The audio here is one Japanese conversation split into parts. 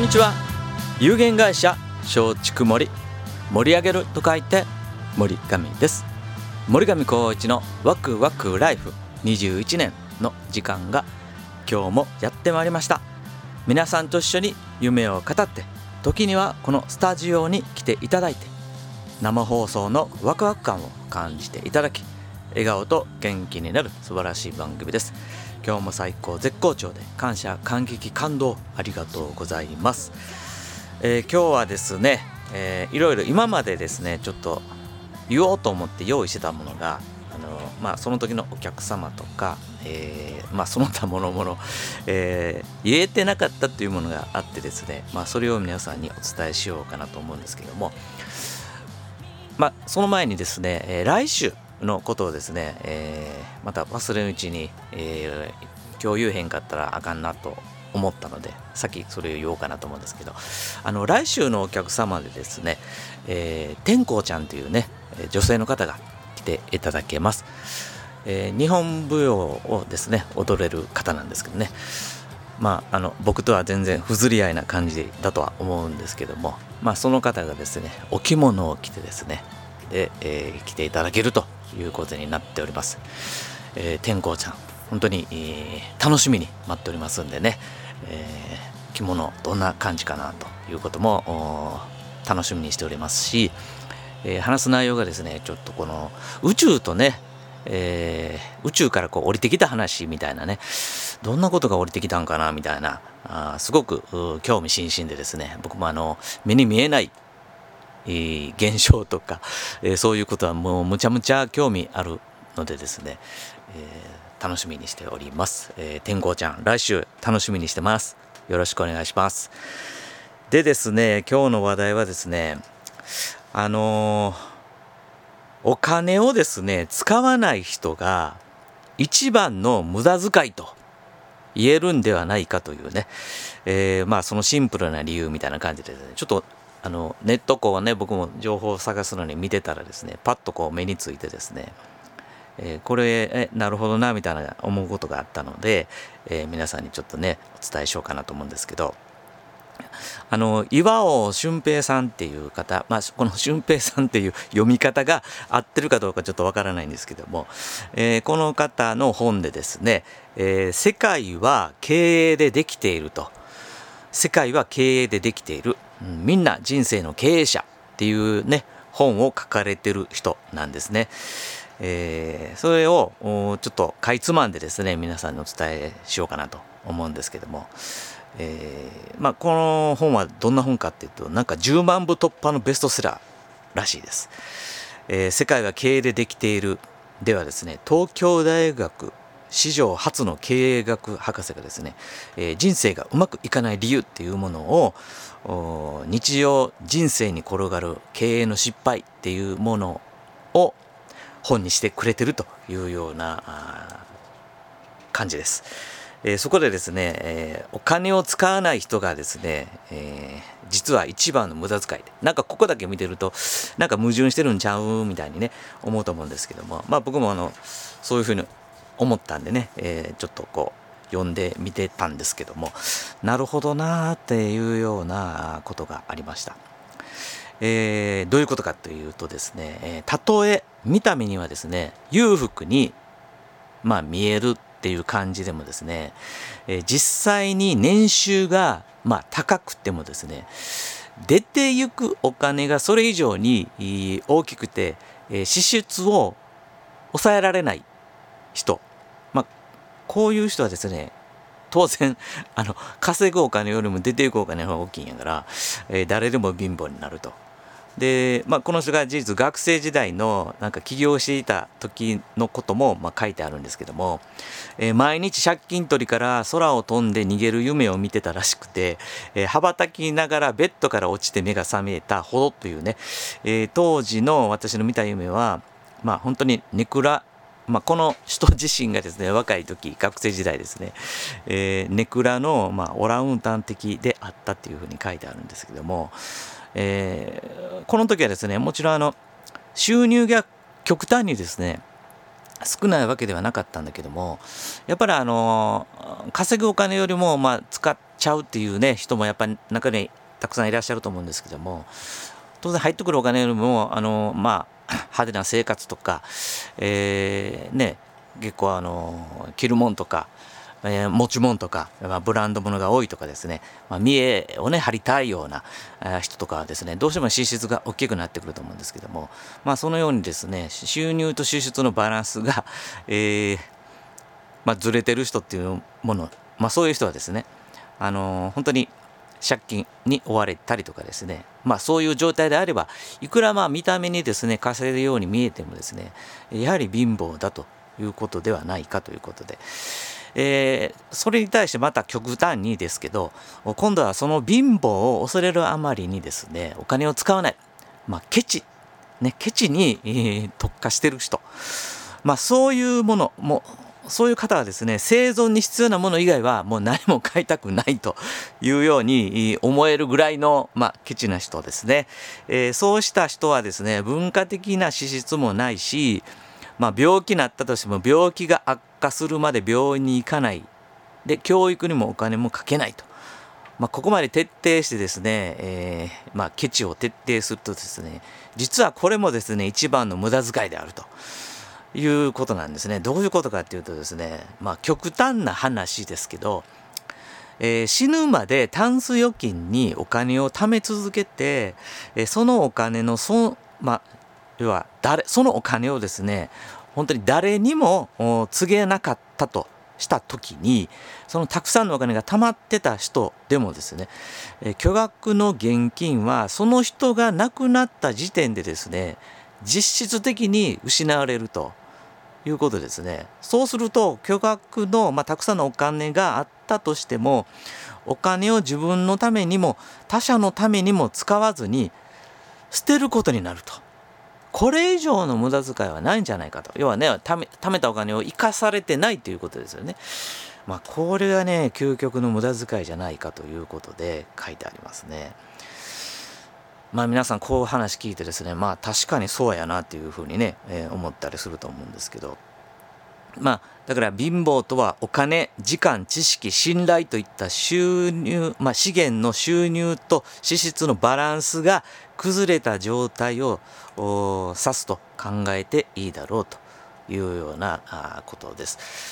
にちは。有限会社松竹森、盛り上げると書いて森上です。森上光一のワクワクライフ21年の時間が今日もやってまいりました。皆さんと一緒に夢を語って、時にはこのスタジオに来ていただいて、生放送のワクワク感を感じていただき、笑顔と元気になる素晴らしい番組です。今日も最高絶好調で、感謝感激感動ありがとうございます。今日はですね、いろいろ今までですねちょっと言おうと思って用意してたものがその時のお客様とか、その他もろもろ言えてなかったというものがあってですね、それを皆さんにお伝えしようかなと思うんですけども、その前にですね、来週のことをですね、また忘れんうちに、今日言えへんかったらあかんなと思ったので、さっきそれを言おうかなと思うんですけど、来週のお客様でですね、天功ちゃんというね女性の方が来ていただけます。日本舞踊をですね踊れる方なんですけどね、僕とは全然不釣り合いな感じだとは思うんですけども、その方がですねお着物を着てですねで、来ていただけるということになっております。天功ちゃん本当に、楽しみに待っておりますんでね、着物どんな感じかなということも楽しみにしておりますし、話す内容がですねちょっとこの宇宙とね、宇宙から降りてきた話みたいなね、どんなことが降りてきたんかなみたいな、すごく興味津々でですね、僕も目に見えない現象とか、そういうことはもうむちゃむちゃ興味あるのでですね、楽しみにしております。天功ちゃん来週楽しみにしてます。よろしくお願いします。でですね、今日の話題はですね、お金をですね使わない人が一番の無駄遣いと言えるんではないかというね、そのシンプルな理由みたいな感じでですね、ちょっとネットこうね、僕も情報を探すのに見てたらですね、パッとこう目についてですね、これなるほどなみたいな思うことがあったので、皆さんにちょっとねお伝えしようかなと思うんですけど、岩尾俊平さんっていう方、この俊平さんっていう読み方が合ってるかどうかちょっとわからないんですけども、この方の本でですね、世界は経営でできていると、世界は経営でできている、みんな人生の経営者っていうね本を書かれてる人なんですね。それをちょっとかいつまんでですね皆さんにお伝えしようかなと思うんですけども、この本はどんな本かっていうと、なんか10万部突破のベストセラーらしいです。世界は経営でできているではですね、東京大学史上初の経営学博士がですね、人生がうまくいかない理由っていうものを日常人生に転がる経営の失敗っていうものを本にしてくれてるというような感じです。そこでですね、お金を使わない人がですね、実は一番の無駄遣いで、なんかここだけ見てるとなんか矛盾してるんちゃうみたいにね思うと思うんですけども、僕もそういうふうに思ったんでね、ちょっとこう読んでみてたんですけども、なるほどなーっていうようなことがありました。どういうことかというとですね、たとえ見た目にはですね裕福に見えるっていう感じでもですね、実際に年収が高くてもですね、出てゆくお金がそれ以上に大きくて、支出を抑えられない人、こういう人はですね当然稼ぐお金よりも出ていくお金の方が大きいんやから、誰でも貧乏になると。で、この人が事実学生時代のなんか起業していた時のことも書いてあるんですけども、毎日借金取りから空を飛んで逃げる夢を見てたらしくて、羽ばたきながらベッドから落ちて目が覚めたほどというね、当時の私の見た夢は本当にネクラ、この人自身がですね若い時学生時代ですね、ネクラのオランウータン的であったっていうふうに書いてあるんですけども、この時はですねもちろん収入が極端にですね少ないわけではなかったんだけども、やっぱり稼ぐお金よりも使っちゃうっていうね人もやっぱり中にたくさんいらっしゃると思うんですけども、当然入ってくるお金よりも派手な生活とか、結構着るもんとか、持ち物とか、ブランド物が多いとかですね、見栄をね張りたいような人とかはですね、どうしても支出が大きくなってくると思うんですけども、そのようにですね収入と支出のバランスが、ずれてる人っていうもの、そういう人はですね本当に借金に追われたりとかですね、そういう状態であれば、いくら見た目にですね稼いでるように見えてもですね、やはり貧乏だということではないかということで、それに対してまた極端にですけど、今度はその貧乏を恐れるあまりにですねお金を使わない、ケチに、特化してる人、そういうものもそういう方はですね、生存に必要なもの以外はもう何も買いたくないというように思えるぐらいの、ケチな人ですね。そうした人はですね、文化的な資質もないし、病気になったとしても病気が悪化するまで病院に行かない。で、教育にもお金もかけないと。ここまで徹底してですね、ケチを徹底するとですね、実はこれもですね、一番の無駄遣いであると。いうことなんですね。どういうことかっていうとですね、極端な話ですけど、死ぬまでタンス預金にお金を貯め続けて、そのお金の要はそのお金をですね、本当に誰にも告げなかったとした時に、そのたくさんのお金が貯まってた人でもですね、巨額の現金はその人が亡くなった時点でですね、実質的に失われるということですね。そうすると巨額の、たくさんのお金があったとしても、お金を自分のためにも他者のためにも使わずに捨てることになると。これ以上の無駄遣いはないんじゃないかと。要はね、貯めたお金を生かされてないということですよね。これがね、究極の無駄遣いじゃないかということで書いてありますね。皆さんこう話聞いてですね、確かにそうやなっていうふうにね、思ったりすると思うんですけど、だから貧乏とはお金、時間、知識、信頼といった収入、資源の収入と支出のバランスが崩れた状態を指すと考えていいだろうというようなことです。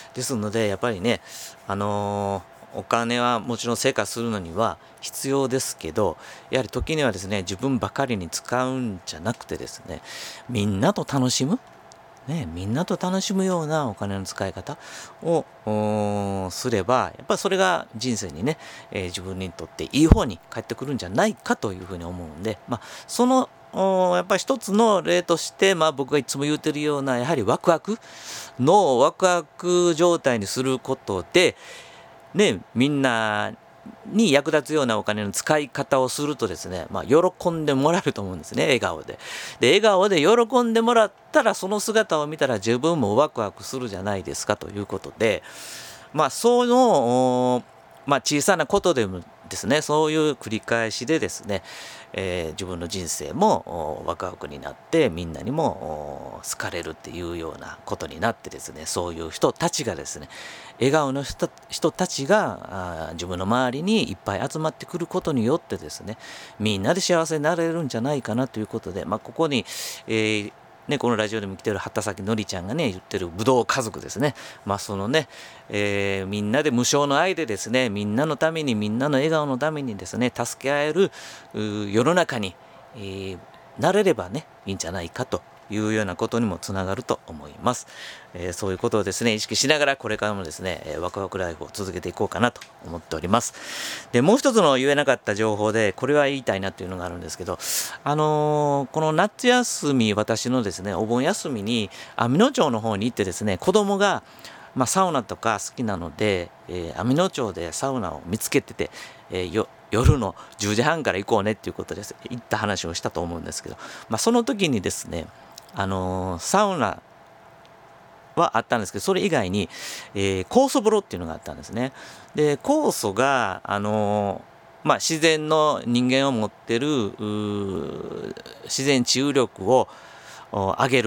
ですのでやっぱりね、お金はもちろん生活するのには必要ですけど、やはり時にはですね、自分ばかりに使うんじゃなくてですね、みんなと楽しむ、みんなと楽しむようなお金の使い方をすれば、やっぱりそれが人生にね、自分にとっていい方に返ってくるんじゃないかというふうに思うんで、そのやっぱり一つの例として、僕がいつも言うてるような、やはりワクワクのワクワク状態にすることで、みんなに役立つようなお金の使い方をするとですね、喜んでもらえると思うんですね、笑顔で。で、笑顔で喜んでもらったら、その姿を見たら自分もワクワクするじゃないですかということで、その、小さなことでもですね、そういう繰り返しでですね、自分の人生もワクワクになってみんなにも好かれるっていうようなことになってですね、そういう人たちがですね、笑顔の人たちが自分の周りにいっぱい集まってくることによってですね、みんなで幸せになれるんじゃないかなということで、ここに、このラジオでも来てる畑崎のりちゃんがね言ってるぶどう家族ですね、そのね、みんなで無償の愛でですね、みんなのためにみんなの笑顔のためにですね助け合える世の中に、なれればねいいんじゃないかというようなことにもつながると思います。そういうことをですね意識しながらこれからもですねワクワクライフを続けていこうかなと思っております。で、もう一つの言えなかった情報でこれは言いたいなというのがあるんですけど、この夏休み、私のですねお盆休みに網野町の方に行ってですね、子供がサウナとか好きなので、網野町でサウナを見つけてて、夜の10時半から行こうねっていうことです行った話をしたと思うんですけど、その時にですねサウナはあったんですけど、それ以外に、酵素風呂っていうのがあったんですね。で、酵素が自然の人間を持ってる自然治癒力を上げる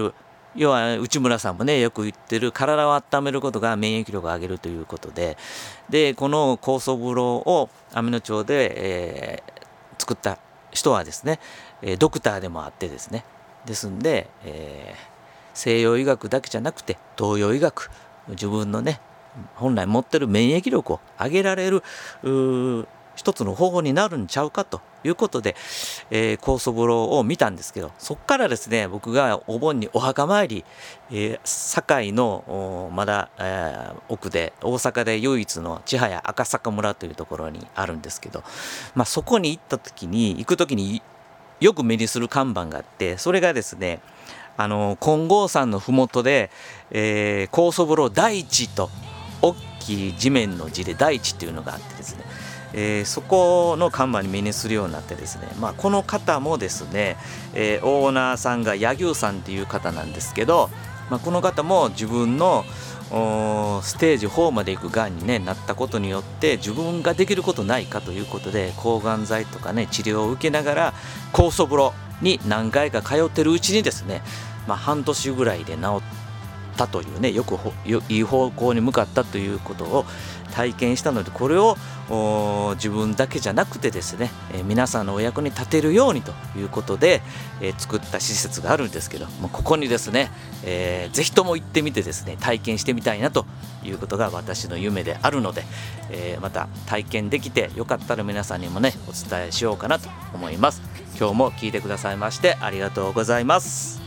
要は内村さんもねよく言ってる体を温めることが免疫力を上げるということで、この酵素風呂を網野町で、作った人はですね、ドクターでもあってですね、ですんで、西洋医学だけじゃなくて東洋医学、自分のね本来持ってる免疫力を上げられる一つの方法になるんちゃうかということで、酵素風呂を見たんですけど、そこからですね僕がお盆にお墓参り、堺のまだ、奥で大阪で唯一の千早赤坂村というところにあるんですけど、そこに行く時によく目にする看板があって、それがですね金剛山の麓で、酵素風呂大地と大きい地面の字で大地っていうのがあってですね、そこの看板に目にするようになってですね、この方もですね、オーナーさんが柳生さんっていう方なんですけど、この方も自分のステージ4まで行くがんに、なったことによって自分ができることないかということで抗がん剤とか治療を受けながら酵素風呂に何回か通ってるうちにですね、半年ぐらいで治ったというね、よくいい方向に向かったということを体験したので、これを自分だけじゃなくてですね、皆さんのお役に立てるようにということで、作った施設があるんですけども、ここにですね、ぜひとも行ってみてですね体験してみたいなということが私の夢であるので、また体験できてよかったら皆さんにもねお伝えしようかなと思います。今日も聞いてくださいましてありがとうございます。